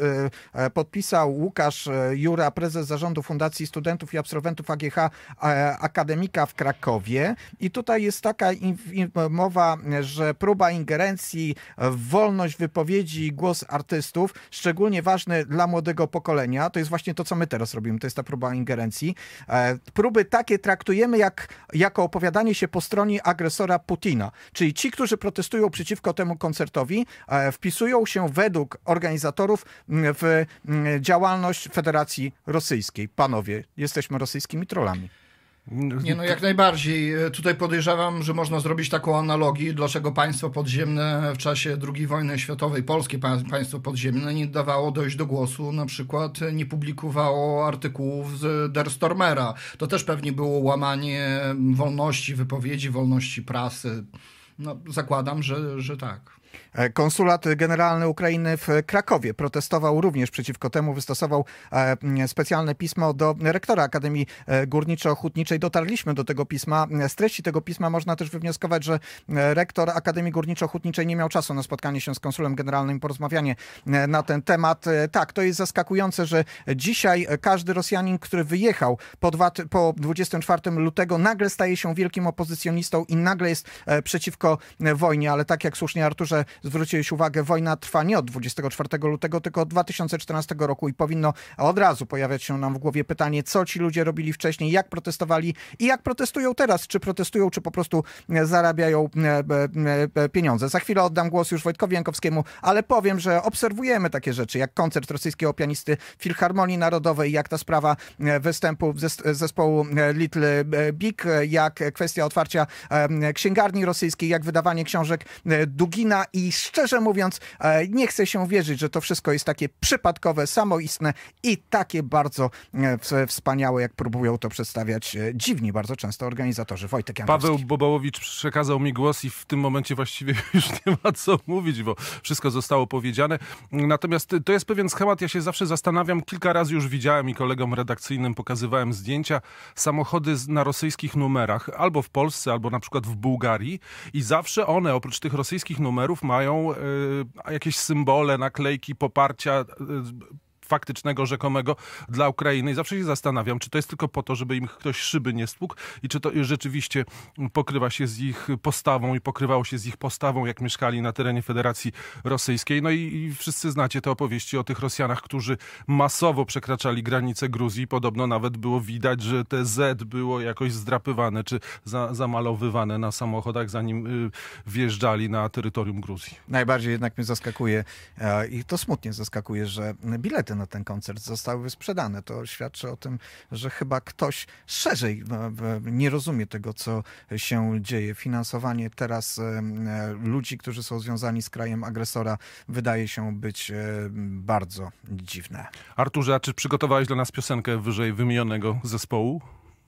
podpisał Łukasz Jura, prezes zarządu Fundacji Studentów i Absolwentów A G H Akademika w Krakowie. I tutaj jest taka mowa, że próba ingerencji w wolność wypowiedzi i głos artystów, szczególnie ważny dla młodego pokolenia, to jest właśnie to, co my teraz robimy, to jest ta próba ingerencji. Próby takie traktujemy Jak, jako opowiadanie się po stronie agresora Putina. Czyli ci, którzy protestują przeciwko temu koncertowi, e, wpisują się według organizatorów w działalność Federacji Rosyjskiej. Panowie, jesteśmy rosyjskimi trollami. Nie, no jak najbardziej. Tutaj podejrzewam, że można zrobić taką analogię, dlaczego państwo podziemne w czasie drugiej wojny światowej, polskie państwo podziemne, nie dawało dojść do głosu, na przykład nie publikowało artykułów z Der Stormera. To też pewnie było łamanie wolności wypowiedzi, wolności prasy. No, zakładam, że, że tak. Konsulat Generalny Ukrainy w Krakowie protestował również przeciwko temu, wystosował specjalne pismo do rektora Akademii Górniczo-Hutniczej. Dotarliśmy do tego pisma. Z treści tego pisma można też wywnioskować, że rektor Akademii Górniczo-Hutniczej nie miał czasu na spotkanie się z konsulem generalnym i porozmawianie na ten temat. Tak, to jest zaskakujące, że dzisiaj każdy Rosjanin, który wyjechał po, dwa, po dwudziestego czwartego lutego, nagle staje się wielkim opozycjonistą i nagle jest przeciwko wojnie, ale tak jak słusznie Arturze zwróciłeś uwagę, wojna trwa nie od dwudziestego czwartego lutego, tylko od dwa tysiące czternastego roku i powinno od razu pojawiać się nam w głowie pytanie, co ci ludzie robili wcześniej, jak protestowali i jak protestują teraz. Czy protestują, czy po prostu zarabiają pieniądze. Za chwilę oddam głos już Wojtkowi Jankowskiemu, ale powiem, że obserwujemy takie rzeczy, jak koncert rosyjskiego pianisty Filharmonii Narodowej, jak ta sprawa występu zespołu Little Big, jak kwestia otwarcia księgarni rosyjskiej, jak wydawanie książek Dugina i szczerze mówiąc nie chcę się wierzyć, że to wszystko jest takie przypadkowe, samoistne i takie bardzo wspaniałe, jak próbują to przedstawiać dziwni bardzo często organizatorzy. Wojtek Jankowski. Paweł Bobołowicz przekazał mi głos i w tym momencie właściwie już nie ma co mówić, bo wszystko zostało powiedziane. Natomiast to jest pewien schemat, ja się zawsze zastanawiam, kilka razy już widziałem i kolegom redakcyjnym pokazywałem zdjęcia, samochody na rosyjskich numerach, albo w Polsce, albo na przykład w Bułgarii i zawsze one, oprócz tych rosyjskich numerów, mają y, jakieś symbole, naklejki, poparcia y, faktycznego, rzekomego dla Ukrainy. I zawsze się zastanawiam, czy to jest tylko po to, żeby im ktoś szyby nie stłukł i czy to rzeczywiście pokrywa się z ich postawą i pokrywało się z ich postawą, jak mieszkali na terenie Federacji Rosyjskiej. No i, i wszyscy znacie te opowieści o tych Rosjanach, którzy masowo przekraczali granice Gruzji. Podobno nawet było widać, że te Z było jakoś zdrapywane czy za, zamalowywane na samochodach, zanim y, wjeżdżali na terytorium Gruzji. Najbardziej jednak mnie zaskakuje e, i to smutnie zaskakuje, że bilety na ten koncert zostały wysprzedane. To świadczy o tym, że chyba ktoś szerzej nie rozumie tego, co się dzieje. Finansowanie teraz ludzi, którzy są związani z krajem agresora, wydaje się być bardzo dziwne. Arturze, a czy przygotowałeś dla nas piosenkę wyżej wymienionego zespołu?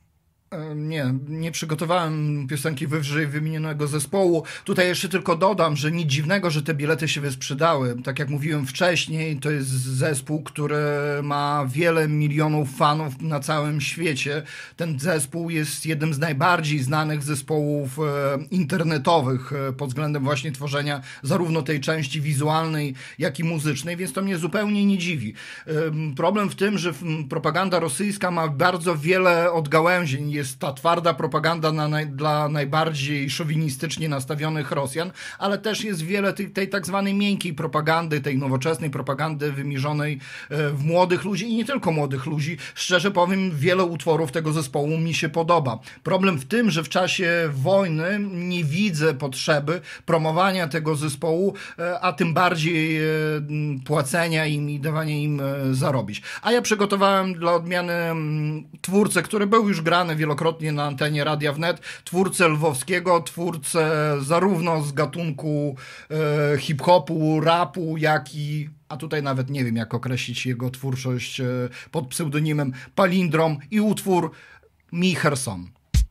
Nie, nie przygotowałem piosenki wyżej wymienionego zespołu. Tutaj jeszcze tylko dodam, że nic dziwnego, że te bilety się wysprzedały. Tak jak mówiłem wcześniej, to jest zespół, który ma wiele milionów fanów na całym świecie. Ten zespół jest jednym z najbardziej znanych zespołów internetowych pod względem właśnie tworzenia zarówno tej części wizualnej, jak i muzycznej, więc to mnie zupełnie nie dziwi. Problem w tym, że propaganda rosyjska ma bardzo wiele odgałęzień. Jest ta twarda propaganda na naj, dla najbardziej szowinistycznie nastawionych Rosjan, ale też jest wiele tej, tej tak zwanej miękkiej propagandy, tej nowoczesnej propagandy wymierzonej w młodych ludzi i nie tylko młodych ludzi. Szczerze powiem, wiele utworów tego zespołu mi się podoba. Problem w tym, że w czasie wojny nie widzę potrzeby promowania tego zespołu, a tym bardziej płacenia im i dawania im zarobić. A ja przygotowałem dla odmiany twórcę, który był już grany wielokrotnie wielokrotnie na antenie Radia Wnet, twórcę lwowskiego, twórcę zarówno z gatunku e, hip-hopu, rapu, jak i, a tutaj nawet nie wiem jak określić jego twórczość, e, pod pseudonimem Palindrom i utwór Mi Herson.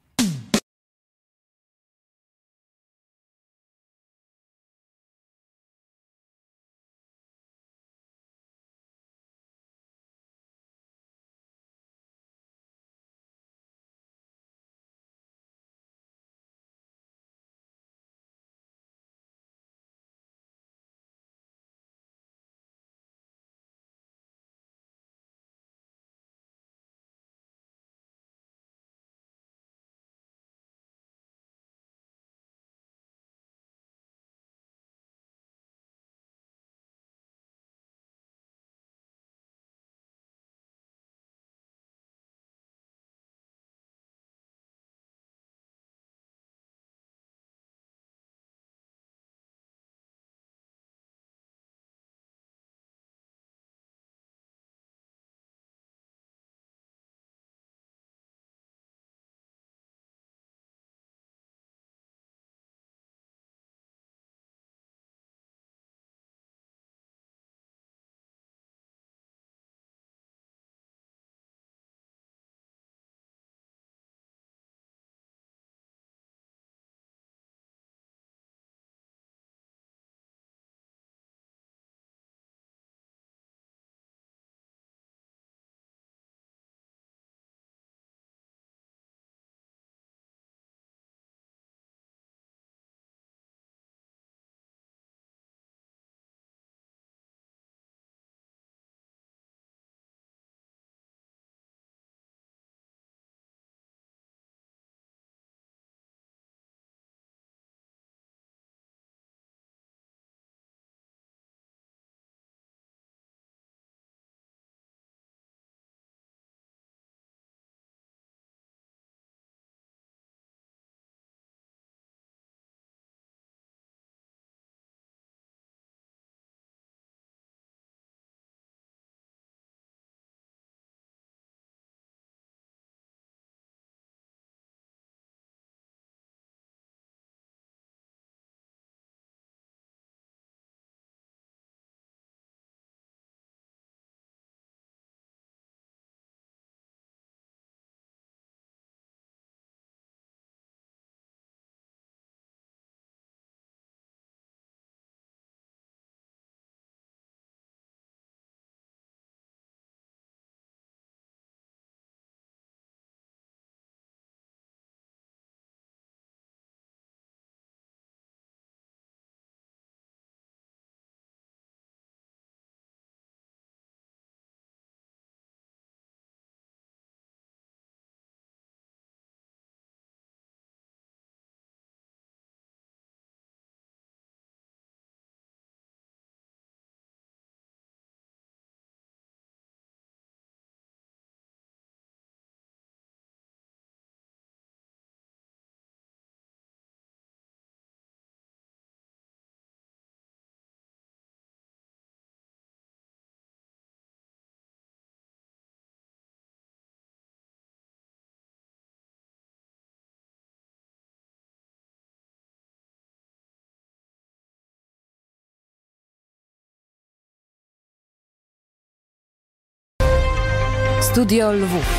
Studio Lwów.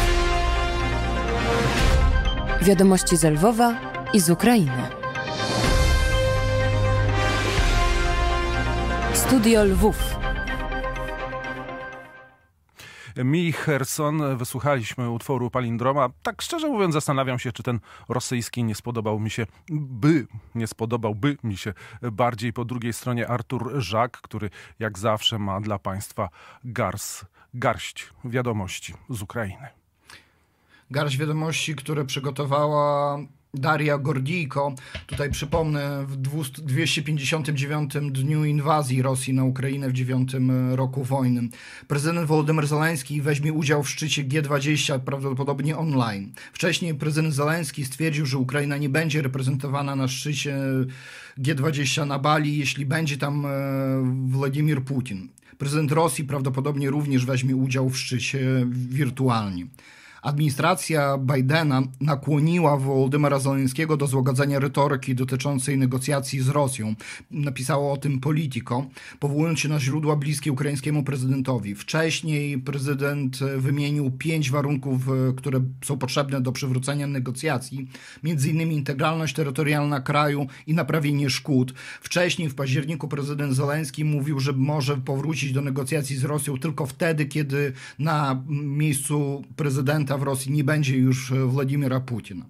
Wiadomości z Lwowa i z Ukrainy. Studio Lwów. Mi Herson, wysłuchaliśmy utworu Palindroma. Tak szczerze mówiąc zastanawiam się, czy ten rosyjski nie spodobał mi się, by, nie spodobałby mi się bardziej. Po drugiej stronie Artur Żak, który jak zawsze ma dla Państwa gars, garść wiadomości z Ukrainy. Garść wiadomości, które przygotowała Daria Gordijko. Tutaj przypomnę, w dwieście pięćdziesiątym dziewiątym dniu inwazji Rosji na Ukrainę w dziewiątym roku wojny. Prezydent Wołodymyr Zełenski weźmie udział w szczycie G dwadzieścia, prawdopodobnie online. Wcześniej prezydent Zełenski stwierdził, że Ukraina nie będzie reprezentowana na szczycie G dwadzieścia na Bali, jeśli będzie tam Władimir Putin. Prezydent Rosji prawdopodobnie również weźmie udział w szczycie wirtualnie. Administracja Bidena nakłoniła Wołodymyra Zełenskiego do złagodzenia retoryki dotyczącej negocjacji z Rosją. Napisało o tym Politico, powołując się na źródła bliskie ukraińskiemu prezydentowi. Wcześniej prezydent wymienił pięć warunków, które są potrzebne do przywrócenia negocjacji, między innymi integralność terytorialna kraju i naprawienie szkód. Wcześniej w październiku prezydent Zełenski mówił, że może powrócić do negocjacji z Rosją tylko wtedy, kiedy na miejscu prezydenta w Rosji nie będzie już Władimira Putina.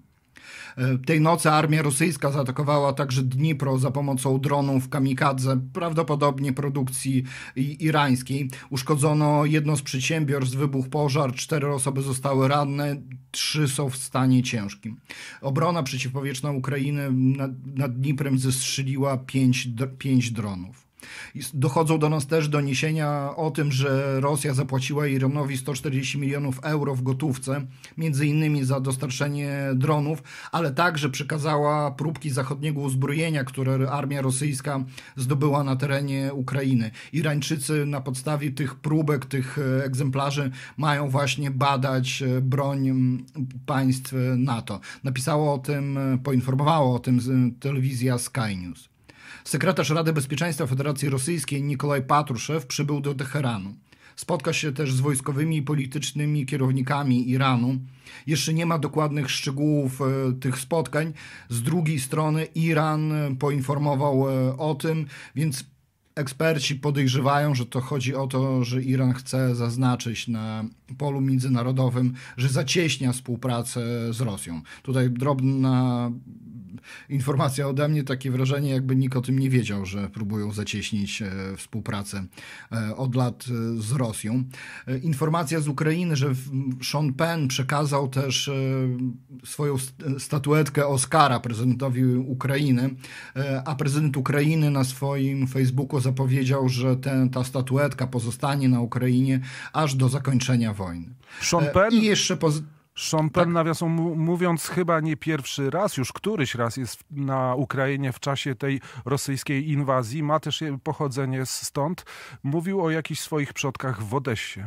Tej nocy armia rosyjska zaatakowała także Dnipro za pomocą dronów kamikadze, prawdopodobnie produkcji irańskiej. Uszkodzono jedno z przedsiębiorstw, wybuchł pożar, cztery osoby zostały ranne, trzy są w stanie ciężkim. Obrona przeciwpowietrzna Ukrainy nad, nad Dniprem zestrzeliła pięć, pięć dronów. Dochodzą do nas też doniesienia o tym, że Rosja zapłaciła Iranowi sto czterdzieści milionów euro w gotówce, między innymi za dostarczenie dronów, ale także przekazała próbki zachodniego uzbrojenia, które armia rosyjska zdobyła na terenie Ukrainy. Irańczycy na podstawie tych próbek, tych egzemplarzy mają właśnie badać broń państw NATO. Napisało o tym, poinformowała o tym telewizja Sky News. Sekretarz Rady Bezpieczeństwa Federacji Rosyjskiej Nikolaj Patruszew przybył do Teheranu. Spotka się też z wojskowymi i politycznymi kierownikami Iranu. Jeszcze nie ma dokładnych szczegółów tych spotkań. Z drugiej strony Iran poinformował o tym, więc eksperci podejrzewają, że to chodzi o to, że Iran chce zaznaczyć na polu międzynarodowym, że zacieśnia współpracę z Rosją. Tutaj drobna informacja ode mnie, takie wrażenie, jakby nikt o tym nie wiedział, że próbują zacieśnić współpracę od lat z Rosją. Informacja z Ukrainy, że Sean Penn przekazał też swoją statuetkę Oscara prezydentowi Ukrainy, a prezydent Ukrainy na swoim Facebooku zapowiedział, że ten, ta statuetka pozostanie na Ukrainie aż do zakończenia wojny. Sean Penn? I jeszcze poz... Sean Penn, tak? Nawiasem mówiąc, chyba nie pierwszy raz, już któryś raz jest na Ukrainie w czasie tej rosyjskiej inwazji. Ma też pochodzenie stąd. Mówił o jakichś swoich przodkach w Odessie.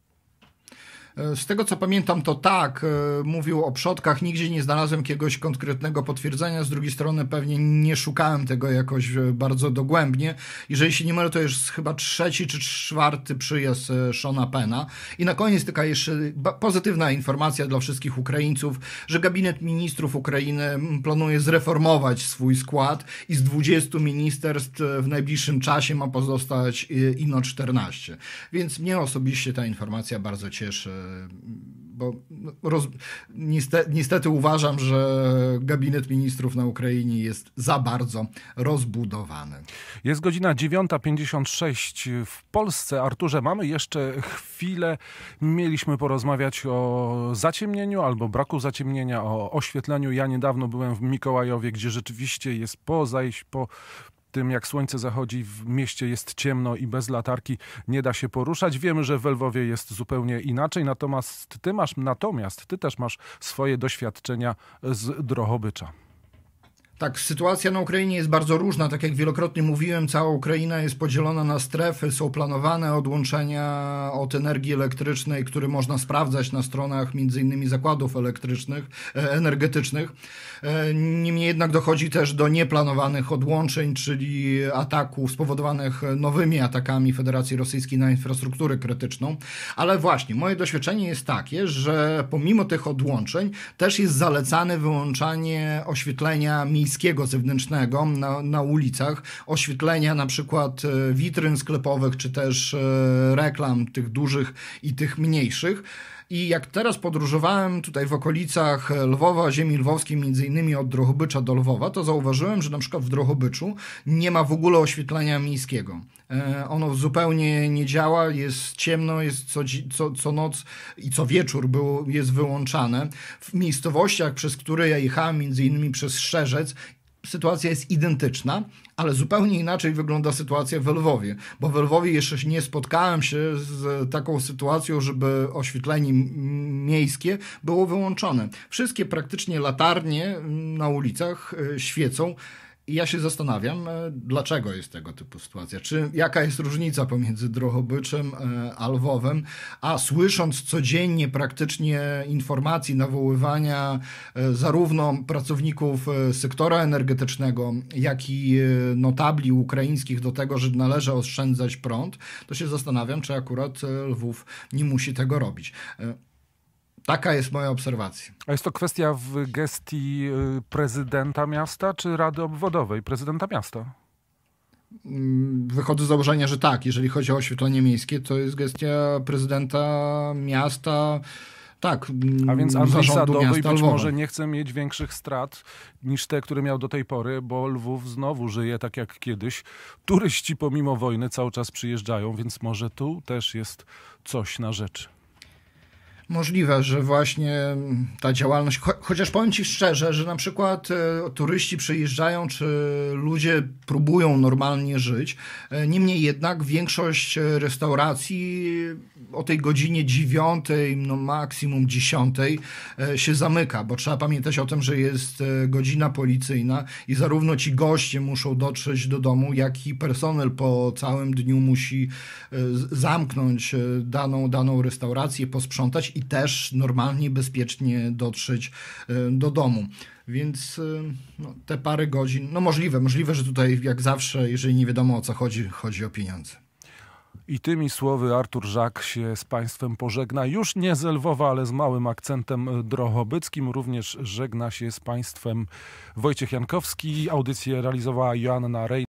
Z tego co pamiętam, to tak, mówił o przodkach, nigdzie nie znalazłem jakiegoś konkretnego potwierdzenia, z drugiej strony pewnie nie szukałem tego jakoś bardzo dogłębnie. Jeżeli się nie mylę, to jest chyba trzeci czy czwarty przyjazd Seana Penna. I na koniec taka jeszcze pozytywna informacja dla wszystkich Ukraińców, że gabinet ministrów Ukrainy planuje zreformować swój skład i z dwudziestu ministerstw w najbliższym czasie ma pozostać ino czternaście. Więc mnie osobiście ta informacja bardzo cieszy, bo roz, niestety, niestety uważam, że gabinet ministrów na Ukrainie jest za bardzo rozbudowany. Jest godzina dziewiąta pięćdziesiąt sześć w Polsce. Arturze, mamy jeszcze chwilę. Mieliśmy porozmawiać o zaciemnieniu albo braku zaciemnienia, o oświetleniu. Ja niedawno byłem w Mikołajowie, gdzie rzeczywiście jest po zajść, po tym jak słońce zachodzi, w mieście jest ciemno i bez latarki nie da się poruszać. Wiemy, że w Lwowie jest zupełnie inaczej, natomiast ty masz, natomiast ty też masz swoje doświadczenia z Drohobycza. Tak, sytuacja na Ukrainie jest bardzo różna. Tak jak wielokrotnie mówiłem, cała Ukraina jest podzielona na strefy. Są planowane odłączenia od energii elektrycznej, które można sprawdzać na stronach między innymi zakładów elektrycznych, energetycznych. Niemniej jednak dochodzi też do nieplanowanych odłączeń, czyli ataków spowodowanych nowymi atakami Federacji Rosyjskiej na infrastrukturę krytyczną. Ale właśnie, moje doświadczenie jest takie, że pomimo tych odłączeń też jest zalecane wyłączanie oświetlenia miejskiego zewnętrznego na, na ulicach, oświetlenia na przykład witryn sklepowych, czy też reklam tych dużych i tych mniejszych. I jak teraz podróżowałem tutaj w okolicach Lwowa, ziemi lwowskiej, między innymi od Drohobycza do Lwowa, to zauważyłem, że na przykład w Drohobyczu nie ma w ogóle oświetlenia miejskiego. Ono zupełnie nie działa, jest ciemno, jest co, co, co noc i co wieczór było, jest wyłączane. W miejscowościach, przez które ja jechałem, między innymi przez Strzeżec, sytuacja jest identyczna, ale zupełnie inaczej wygląda sytuacja w Lwowie, bo w Lwowie jeszcze nie spotkałem się z taką sytuacją, żeby oświetlenie miejskie było wyłączone. Wszystkie praktycznie latarnie na ulicach świecą I ja się zastanawiam, dlaczego jest tego typu sytuacja. Czy jaka jest różnica pomiędzy Drohobyczem a Lwowem, a słysząc codziennie praktycznie informacji, nawoływania zarówno pracowników sektora energetycznego, jak i notabli ukraińskich do tego, że należy oszczędzać prąd, to się zastanawiam, czy akurat Lwów nie musi tego robić. Taka jest moja obserwacja. A jest to kwestia w gestii prezydenta miasta czy Rady Obwodowej prezydenta miasta? Wychodzę z założenia, że tak. Jeżeli chodzi o oświetlenie miejskie, to jest gestia prezydenta miasta. Tak. A więc Andrzej Sadowy być Lwowa. może nie chce mieć większych strat niż te, które miał do tej pory, bo Lwów znowu żyje tak jak kiedyś. Turyści pomimo wojny cały czas przyjeżdżają, więc może tu też jest coś na rzeczy. Możliwe, że właśnie ta działalność, cho chociaż powiem ci szczerze, że na przykład e, turyści przyjeżdżają, czy ludzie próbują normalnie żyć, e, niemniej jednak większość restauracji o tej godzinie dziewiątej, no maksimum dziesiątej e, się zamyka, bo trzeba pamiętać o tym, że jest e, godzina policyjna i zarówno ci goście muszą dotrzeć do domu, jak i personel po całym dniu musi e, zamknąć e, daną, daną restaurację, posprzątać i też normalnie, bezpiecznie dotrzeć do domu. Więc no, te parę godzin, no możliwe, możliwe, że tutaj jak zawsze, jeżeli nie wiadomo o co chodzi, chodzi o pieniądze. I tymi słowy Artur Żak się z Państwem pożegna. Już nie z Lwowa, ale z małym akcentem drohobyckim. Również żegna się z Państwem Wojciech Jankowski. Audycję realizowała Joanna Rej.